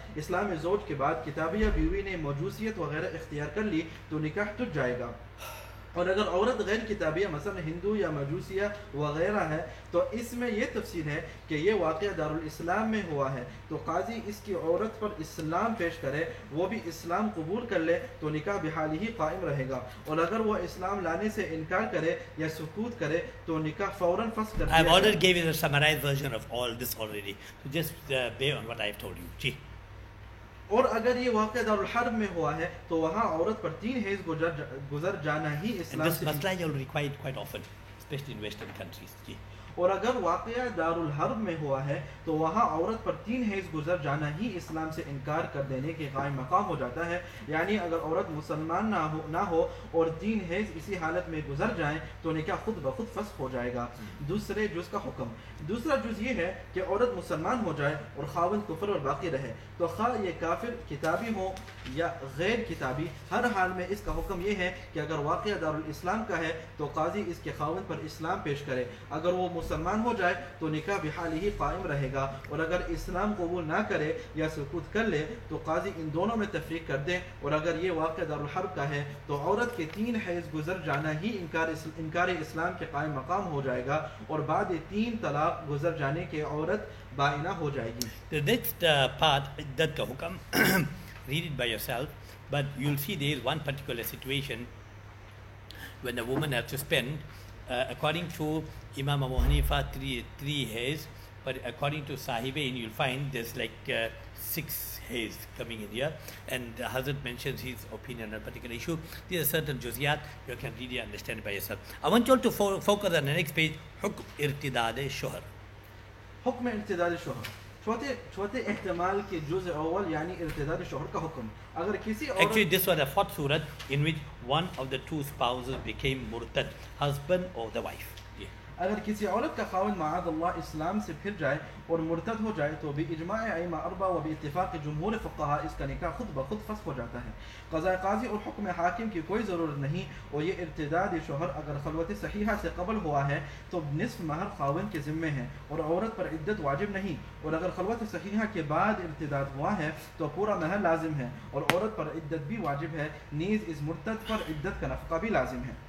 کے بعد کتابیہ بیوی نے مجوسیت وغیرہ اختیار کر لی تو نکاح ٹوٹ جائے گا. اور اگر عورت غیر کتابیہ مثلا ہندو یا مجوسیہ وغیرہ ہے تو اس میں یہ تفصیل ہے کہ یہ واقعہ دارالاسلام میں ہوا ہے تو قاضی اس کی عورت پر اسلام پیش کرے، وہ بھی اسلام قبول کر لے تو نکاح بحالی ہی قائم رہے گا. اور اگر وہ اسلام لانے سے انکار کرے یا سکوت کرے تو نکاح فوراً فسخ کر دیا I've جائے. already gave you the summarized version of all this already. So just bear on what I've told you. جی. اور اگر یہ واقعہ دارالحرب میں ہوا ہے تو وہاں عورت پر 3 حیض گزر جانا ہی And اسلام this سے. masla you'll require quite often, especially in Western countries. جی. اور اگر واقعہ دارالحرب میں ہوا ہے تو وہاں عورت پر 3 حیض گزر جانا ہی اسلام سے انکار کر دینے کے قائم مقام ہو جاتا ہے. یعنی اگر عورت مسلمان نہ ہو اور 3 حیض اسی حالت میں گزر جائیں تو نکاح خود بخود فسخ ہو جائے گا. دوسرے جز کا حکم. دوسرا جز یہ ہے کہ عورت مسلمان ہو جائے اور خاوند کفر اور باقی رہے تو خواہ یہ کافر کتابی ہو یا غیر کتابی، ہر حال میں اس کا حکم یہ ہے کہ اگر واقعہ دارالاسلام کا ہے تو قاضی اس کے خاوند پر اسلام پیش کرے. اگر وہ مسلمان ہو جائے تو نکاح بحال ہی قائم رہے گا، اور اگر اسلام قبول نہ کرے یا سکوت کر لے تو قاضی ان دونوں میں تفریق کر دے. اور اگر یہ واقعہ دارالحرب کا ہے تو عورت کے 3 حیض گزر جانا ہی انکار اسلام کے قائم مقام ہو جائے گا، اور بعد 3 طلاق گزر جانے کے عورت بائنہ ہو جائے گی. The next part, that ka hukam, read it by yourself, but you'll see there is one particular situation when a woman has to spend, according to Imam Abu Hanifa, three hairs, but according to Sahibain, you'll find there's like 6 hairs coming in here, and Hazrat mentions his opinion on a particular issue. These are certain juziyat, you can really understand by yourself. I want you all to focus on the next page, Hukm Irtidad Shuhr. حکم ارتداد شوہر. چوتھے احتمال کے جز اول یعنی ارتداد شوہر کا حکم. اگر کسی عورت Actually, this was the 4th surah in which one of the 2 spouses became murtad, husband or the wife. Yeah. اگر کسی عورت کا خاوند معاذ اللہ اسلام سے پھر جائے اور مرتد ہو جائے تو باجماع ائمہ اربعہ و باتفاق جمہور فقہاء اس کا نکاح خود بخود فسخ ہو جاتا ہے. قضاء قاضی اور حکم حاکم کی کوئی ضرورت نہیں. اور یہ ارتداد شوہر اگر خلوت صحیحہ سے قبل ہوا ہے تو نصف مہر خاوند کے ذمے ہے اور عورت پر عدت واجب نہیں. اور اگر خلوت صحیحہ کے بعد ارتداد ہوا ہے تو پورا مہر لازم ہے اور عورت پر عدت بھی واجب ہے. نیز اس مرتد پر عدت کا نفقہ بھی لازم ہے.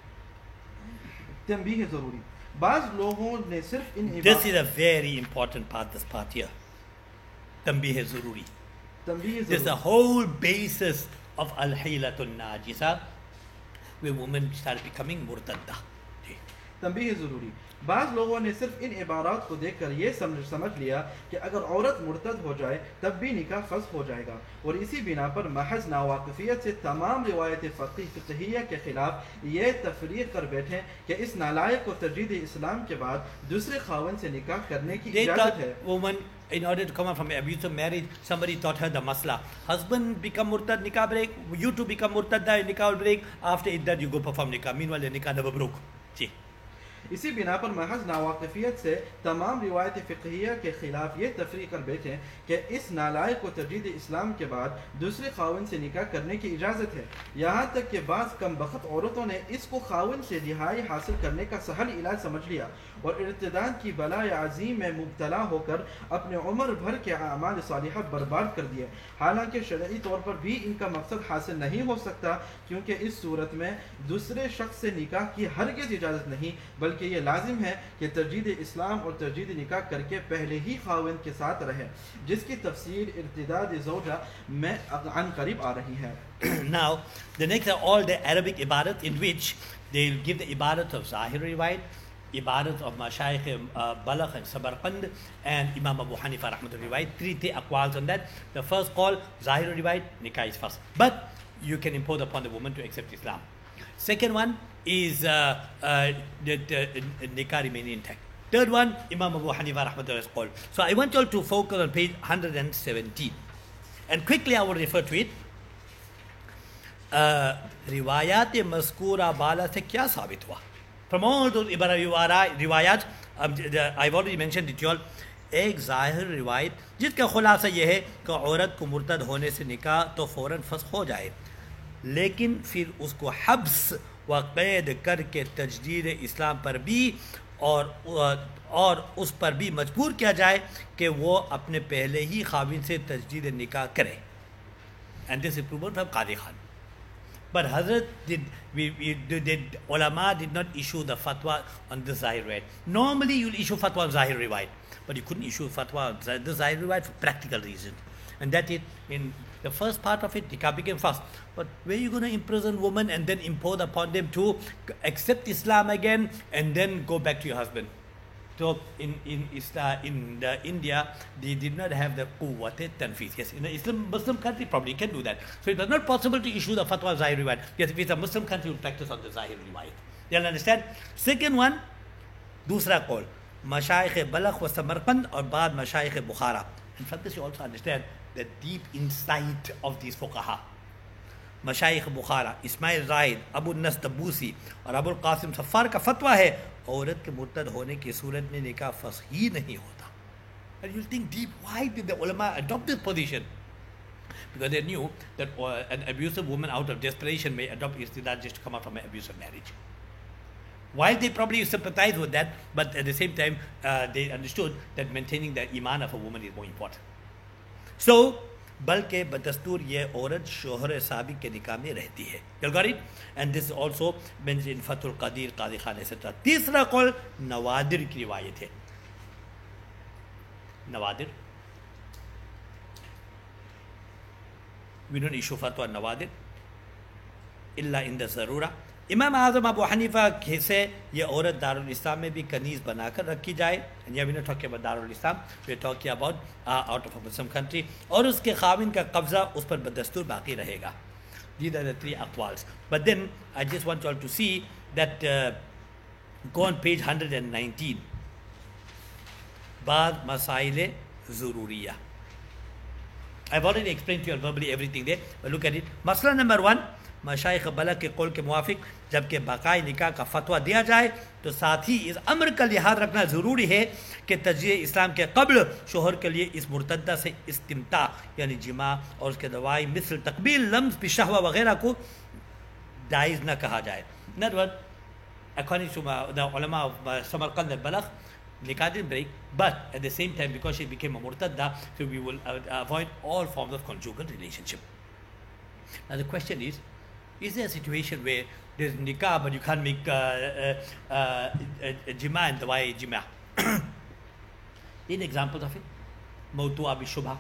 تنبیہ ضروری. بعض لوگوں نے صرف ان This is a very important part, this part here. Tanbih Zururi. This is the whole basis of Al-Hilatul Najisa, where women start becoming murtadda. تنبیہ ضروری. بعض لوگوں نے صرف ان عبارات کو دیکھ کر یہ سمجھ لیا کہ اگر عورت مرتد ہو جائے تب بھی نکاح فسخ ہو جائے گا، اور اسی بنا پر محض ناواقفیت سے تمام روایت فقہیہ کے خلاف یہ تفریق کر بیٹھے کہ اس نالائق کو تجدید اسلام کے بعد دوسرے خاوند سے نکاح کرنے کی اجازت ہے. Woman, in order to come out from abusive marriage, somebody taught her the masla. Husband become murtad, nikah break. You two become murtad, nikah will break. After iddat, you go perform nikah. Meanwhile, the nikah never broke. See. اسی بنا پر محض ناواقفیت سے تمام روایت فقہیہ کے خلاف یہ تفریق کر بیٹھے کہ اس نالائق کو تجدید اسلام کے بعد دوسرے خاوند سے نکاح کرنے کی اجازت ہے. یہاں تک کہ بعض کم بخت عورتوں نے اس کو خاوند سے رہائی حاصل کرنے کا سہل علاج سمجھ لیا اور ارتداد کی بلائے عظیم میں مبتلا ہو کر اپنے عمر بھر کے اعمال صالحہ برباد کر دیے. حالانکہ شرعی طور پر بھی ان کا مقصد حاصل نہیں ہو سکتا، کیونکہ اس صورت میں دوسرے شخص سے نکاح کی ہرگز اجازت نہیں، بلکہ یہ لازم ہے کہ تجدید اسلام اور تجدید نکاح کر کے پہلے ہی خاوند کے ساتھ رہے، جس کی تفسیر ارتداد زوجہ میں عن قریب آ رہی ہے. Now, the next are all the Arabic ibadat in which they will give the ibadat of Zahir riwayat, ibadat of Mashayikh Balagh and Samarqand, and Imam Abu Hanifa rahmatullahi riwayat. 3 aqwals on that. The first call, Zahir riwayat, nikah is first. But you can impose upon the woman to accept Islam. Second one is the nikah remaining intact. Third one, Imam Abu Hanifa rahmatullahi qawl. So I want you all to focus on page 117. And quickly I will refer to it. रिवायात मज़कूरा बाला से क्या साबित हुआ? From all those रिवायात, I've already mentioned it all. एक ज़ाहिर रिवायत जिसका खुलासा यह है कि औरत को मुर्तद होने से निकाह तो फ़ौरन फस्ख़ हो जाए, लेकिन फिर उसको हब्स व क़ैद करके तजदीद इस्लाम पर भी और उस पर भी मजबूर किया जाए कि वो अपने पहले ही खाविन से तजदीद निकाह करे. And this is proven from Qadi Khan. But Hazrat ulama did not issue the fatwa on the Zahir riwayat. Normally you'll issue fatwa on Zahir riwayat, but you couldn't issue fatwa on the Zahir riwayat for practical reasons. And that is, in the first part of it, nikah became fast. But where are you going to imprison women and then impose upon them to accept Islam again and then go back to your husband? So in India, they did not have the quwwat tanfiz. Yes, in a Muslim country, probably can do that. So it was not possible to issue the fatwa Zahir riwayat. Yes, if it's a Muslim country, you practice on the Zahir riwayat. You understand? Second one, दूसरा कौल मशाइख बलख व समरकंद और बाद मशाइख बुखारा. And from this you also understand the deep insight of these fuqaha. मशाइख बुखारा, इस्माइल जाहिद, अबू नस तबूसी और अबुल कासिम सफ़ार का फतवा है औरत के मुर्तद होने की सूरत में निकाह फस्ख़ ही नहीं होता. And you think deep, why did the ulama adopt this position? Because they knew that an abusive woman out of desperation may adopt istidad just to come out from an abusive marriage. While they probably sympathize with that, but at the same time they understood that maintaining the iman of a woman is more important. So बल्कि बदस्तूर ये औरत शोहर साबिक के निकाह में रहती है. You got it? And this is also mentioned in Fathul Qadir, Qadi Khan etc. तीसरा कौल नवादिर की रिवायत है. नवादिर, we don't issue fatwa नवादिर इल्ला इन द ज़रूरा. इमाम आज़म अबू हनीफा से ये औरत दारुल इस्लाम में भी कनीज़ बनाकर रखी जाए. And yeah, we're not talking about Darul Islam, we're talking about out of a Muslim country. और उसके खाविन का कब्ज़ा उस पर बदस्तूर बाकी रहेगा. These are the three aqwals. But then I just want you all to see that go on page 119. बाद मसाइल ज़रूरिया. I've already explained to you verbally everything there, but look at it. मसला नंबर 1, मशाइख बलग के कौल के मुवाफिक जबकि बाकाई निकाह का फतवा दिया जाए तो साथ ही इस अमर का लिहाज रखना ज़रूरी है कि तजदीद इस्लाम के कब्ल शोहर के लिए इस मुर्तदा से इस्तिमता यानी जिमा और उसके दवाई मिसल तकबील लम्स बिशहवा वगैरह को जायज़ न कहा जाए. In other words, according to the ulama of Samarkand and Balakh, nikah didn't break, but at the same time, because she became a murtadda, so we will avoid all forms of conjugal relationship. Now the question is there a situation where there's nikah but you can't make jima and dawai jima? In examples of it, mawtu'a bi shubha.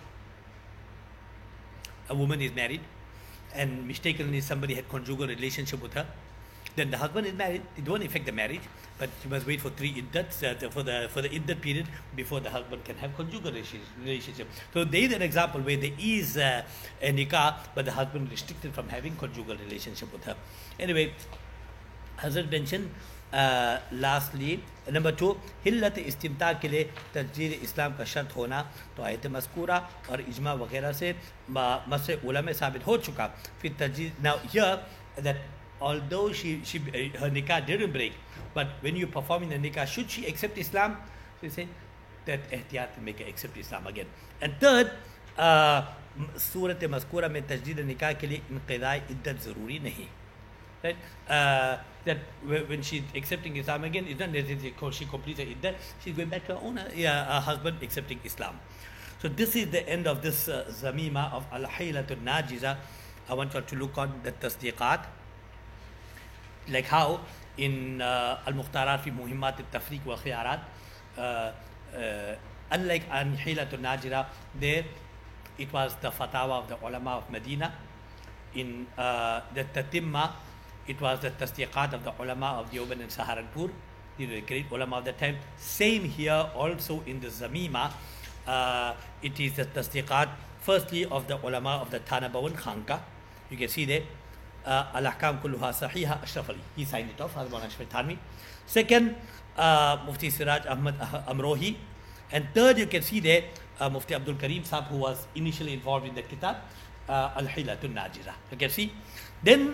A woman is married and mistakenly somebody had conjugal relationship with her. Then the husband is married. It won't affect the marriage, but she must wait for 3 iddats for the iddat period before the husband can have conjugal relationship. So there is an example where there is a nikah, but the husband restricted from having conjugal relationship with her. Anyway, Hazrat mentioned lastly, number 2, हिल्लत इस्तिमता के लिए तजदीद इस्लाम का शर्त होना तो आयत मज़कूरा और इजमा वगैरह से मसले उलमा में साबित हो चुका. फिर तजदीद, now here that although her nikah didn't break, but when you performing the nikah, should she accept Islam? So he said that ehtiyat to make her accept Islam again. And third, सूरत मज़कूरा में तजदीद निकाह के लिए इंक़िदाई इद्दत ज़रूरी नहीं. Right? That when she's accepting Islam again, it's not necessarily she completes her iddah, she's going back to her own husband accepting Islam. So this is the end of this zamima of al-hilatul najiza. I want you to look on the tasdiqat, like how in al-mukhtarat fi muhimmat al-tafriq wa khiyarat, unlike al-hilatul najira, there it was the fatawa of the ulama of Medina. In the tatimma, it was the tasdiqat of the ulama of Deoband and Saharanpur, the great ulama of the time. Same here also in the zamima, it is the tasdiqat firstly of the ulama of the Tanabawan Khanka. You can see there Al-Ahkam Kulluha Sahiha, Ashraf Ali. He signed it off, Hazrat Maulana Ashfaq Thanvi. Second, Mufti Siraj Ahmad Amrohi. And third, you can see there, Mufti Abdul Karim Sahab, who was initially involved in the kitab, Al-Hilatun Najira. You can see. Then,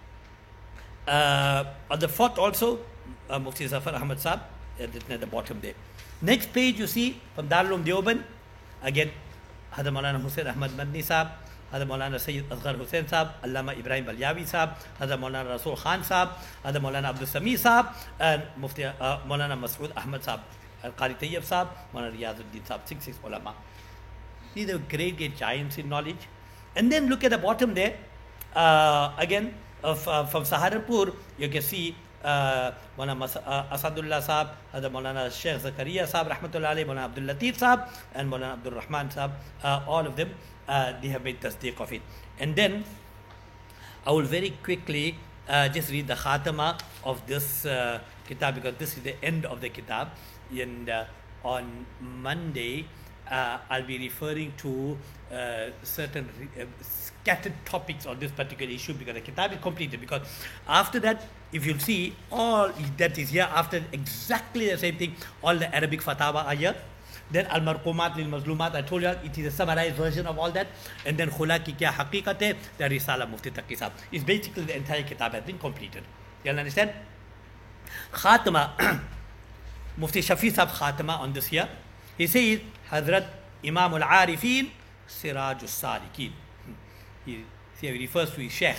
on the fourth also, Mufti Zafar Ahmad Sahab, written at the bottom there. Next page you see from Darul Uloom Deoband, again, Hazrat Maulana Hussain Ahmad Madni Sahab, Hazrat Maulana Sayyid Asghar Hussain Sahab, Allama Ibrahim Balyawi Sahab, Hazrat Maulana Rasul Khan Sahab, Hazrat Maulana Abdul Sami Sahab, and Mufti Maulana Masood Ahmad Sahab, Qari Tayyib Sahab, Maulana Riyazuddin Sahab, 6 ulama. These are great giants in knowledge. And then look at the bottom there, again, from Saharanpur, you can see Maulana Asadullah Sahab, Maulana Sheikh Zakaria Sahab, Rahmatullah alayhi, Maulana Abdul Latif Sahab, and Maulana Abdul Rahman Sahab, all of them, they have made tasdeeq of it. And then, I will very quickly just read the khatama of this kitab, because this is the end of the kitab. And on Monday, I'll be referring to certain scattered topics on this particular issue, because the kitab is completed. Because after that, if you'll see, all that is here, after exactly the same thing, all the Arabic fatawa are here. Then Al-Marqumat Lil-Mazlumat, I told you, it is a summarized version of all that. And then Khula Ki Kya Haqiqat Hai, the Risala Mufti Taqi Sahab. It's basically the entire kitab has been completed. You understand? Khatama, Mufti Shafi Sahab Khatama on this here. He says, Hazrat Imam al-Arifin, Siraj al-Salikin. He refers to his Sheikh.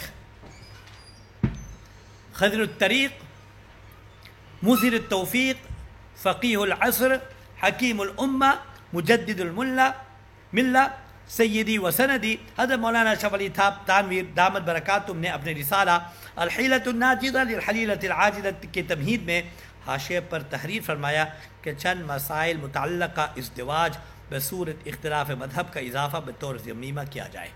Khadr al-Tariq, Muzir al-Tawfiq, Faqih al-Asr, Hakim al-Ummah, Mujaddid al-Milla, Sayyidi wa Sanadi. Hazrat Maulana Ashraf Ali Thanvi Damat Barakatum ने अपने रिसाला Al-Hilatun Najida Lil-Halilatil Ajida के तमहीद में हाशिया पर तहरीर फरमाया कि चंद मसाइल मुतल्लका इज़्दिवाज बसूरत इख्तिलाफ मजहब का इजाफा बतौर ज़मीमा किया जाए,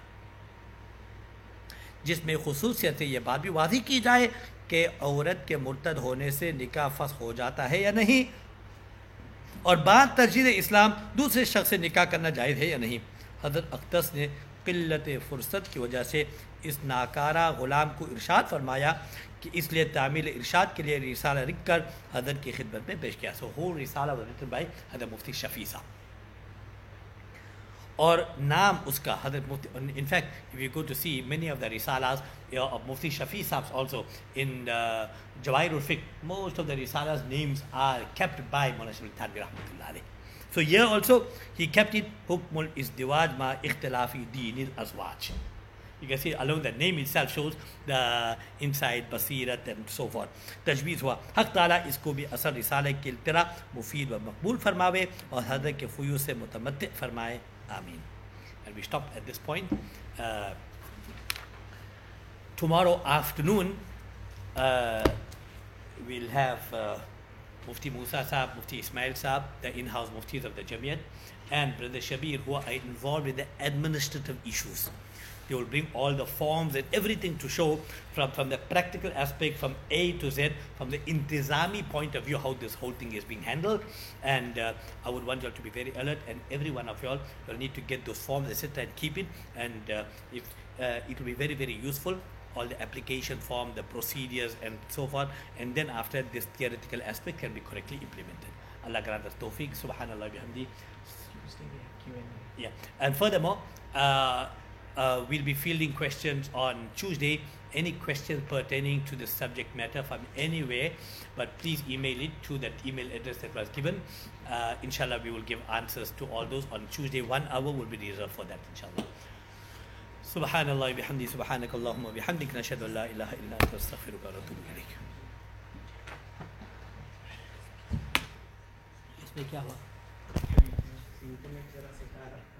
जिसमें खुसूसियत से यह बात भी वाज़ी की जाए कि औरत के मुर्तद होने से निकाह फस्ख़ हो जाता है या नहीं, और बाद तजदीद इस्लाम दूसरे शख्स से निकाह करना जायज़ है या नहीं। हज़रत अख्तस ने क़िल्लत फ़ुर्सत की वजह से इस नाकारा ग़ुलाम को इरशाद फरमाया कि इसलिए तामील इरशाद के लिए रिसाला लिख कर हज़रत की खिदमत में पेश किया। सो होल रिसाला was written by Hazrat Mufti Shafi साहब, और नाम उसका हज़रत मुफ्ती, in fact if you go to see many of the risalas of Mufti Shafi Sahab also in Jawairul Fiqh, most of the risalas names are kept by Maulana Ashfaq Thanvi rahmatullah alayh. So here also he kept it Hukmul Izdiwaj ma Ikhtilafi Deenil Azwaj. You can see alone the name itself shows the insight, basirat and so forth. तजवीज़ हुआ हक़ ताला इसको भी असर रिसाले की तरह मुफीद व मकबूल फरमावे और हज़रत के फ़ुयूज़ से मुतमत्ति फरमाए, आमीन. And we stop at this point. Tomorrow afternoon we'll have Mufti Musa Sahab, Mufti Ismail Sahab, the in-house muftis of the Jamiyat, and Brother Shabir, who are involved with the administrative issues. They will bring all the forms and everything to show from the practical aspect, from A to Z, from the intizami point of view, how this whole thing is being handled. And I would want you all to be very alert, and every one of you all will need to get those forms, etc., and keep it. And it will be very, very useful. All the application form, the procedures, and so forth. And then after this theoretical aspect can be correctly implemented. Allah grant us tawfiq. Subhanallah bihamdi. Yeah. And furthermore, we'll be fielding questions on Tuesday. Any questions pertaining to the subject matter from anywhere, but please email it to that email address that was given. Inshallah, we will give answers to all those on Tuesday. 1 hour will be reserved for that, inshallah. Subhanallah bihamdi, subhanakallahumma bihamdik, nashhadu an la ilaha illa anta, astaghfiruka wa atubu ilayk. इसमें क्या हुआ?